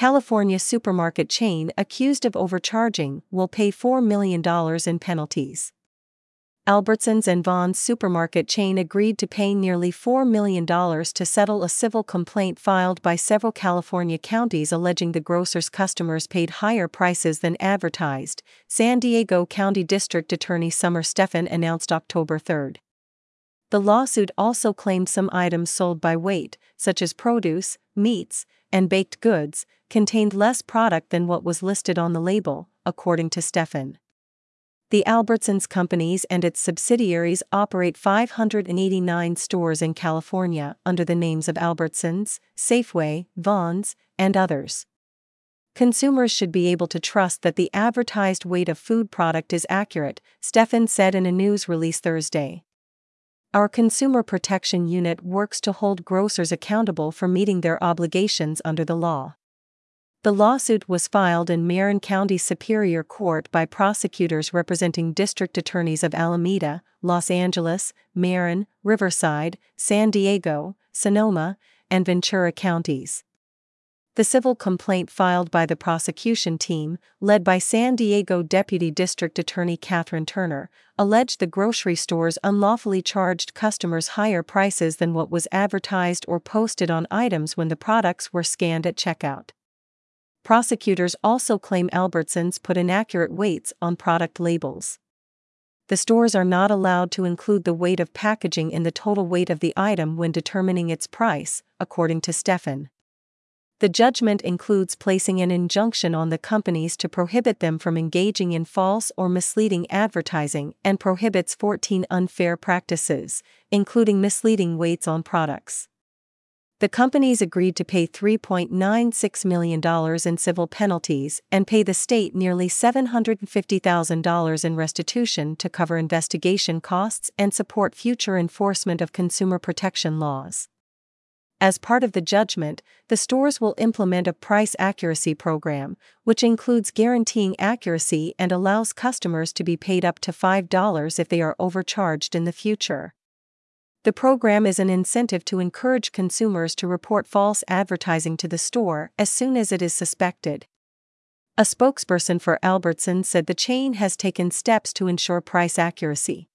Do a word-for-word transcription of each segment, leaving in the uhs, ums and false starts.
California supermarket chain accused of overcharging will pay four million dollars in penalties. Albertsons and Vons supermarket chain agreed to pay nearly four million dollars to settle a civil complaint filed by several California counties alleging the grocer's customers paid higher prices than advertised, San Diego County District Attorney Summer Stephan announced October third. The lawsuit also claimed some items sold by weight, such as produce, meats, and baked goods, contained less product than what was listed on the label, according to Stephan. The Albertsons Companies and its subsidiaries operate five hundred eighty-nine stores in California under the names of Albertsons, Safeway, Vons, and others. Consumers should be able to trust that the advertised weight of food product is accurate, Stephan said in a news release Thursday. Our Consumer Protection Unit works to hold grocers accountable for meeting their obligations under the law. The lawsuit was filed in Marin County Superior Court by prosecutors representing district attorneys of Alameda, Los Angeles, Marin, Riverside, San Diego, Sonoma, and Ventura counties. The civil complaint filed by the prosecution team, led by San Diego Deputy District Attorney Catherine Turner, alleged the grocery stores unlawfully charged customers higher prices than what was advertised or posted on items when the products were scanned at checkout. Prosecutors also claim Albertsons put inaccurate weights on product labels. The stores are not allowed to include the weight of packaging in the total weight of the item when determining its price, according to Stephan. The judgment includes placing an injunction on the companies to prohibit them from engaging in false or misleading advertising and prohibits fourteen unfair practices, including misleading weights on products. The companies agreed to pay three point nine six million dollars in civil penalties and pay the state nearly seven hundred fifty thousand dollars in restitution to cover investigation costs and support future enforcement of consumer protection laws. As part of the judgment, the stores will implement a price accuracy program, which includes guaranteeing accuracy and allows customers to be paid up to five dollars if they are overcharged in the future. The program is an incentive to encourage consumers to report false advertising to the store as soon as it is suspected. A spokesperson for Albertsons said the chain has taken steps to ensure price accuracy.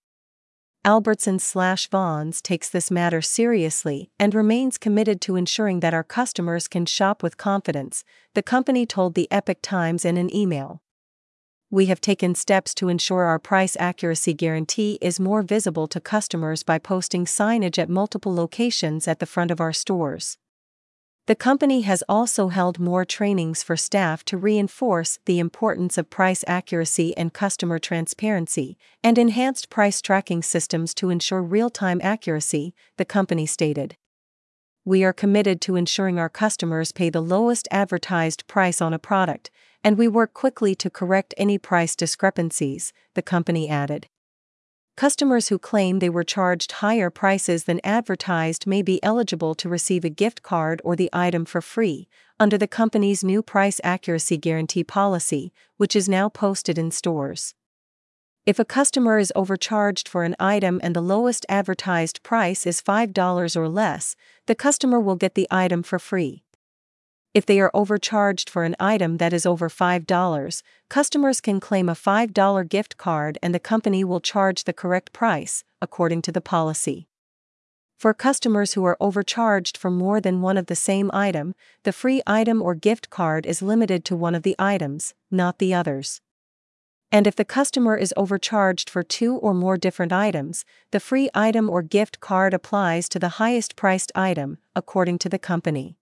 Albertsons/Vons takes this matter seriously and remains committed to ensuring that our customers can shop with confidence, the company told the Epoch Times in an email. We have taken steps to ensure our price accuracy guarantee is more visible to customers by posting signage at multiple locations at the front of our stores. The company has also held more trainings for staff to reinforce the importance of price accuracy and customer transparency, and enhanced price tracking systems to ensure real-time accuracy, the company stated. We are committed to ensuring our customers pay the lowest advertised price on a product, and we work quickly to correct any price discrepancies, the company added. Customers who claim they were charged higher prices than advertised may be eligible to receive a gift card or the item for free, under the company's new price accuracy guarantee policy, which is now posted in stores. If a customer is overcharged for an item and the lowest advertised price is five dollars or less, the customer will get the item for free. If they are overcharged for an item that is over five dollars, customers can claim a five dollar gift card and the company will charge the correct price, according to the policy. For customers who are overcharged for more than one of the same item, the free item or gift card is limited to one of the items, not the others. And if the customer is overcharged for two or more different items, the free item or gift card applies to the highest priced item, according to the company.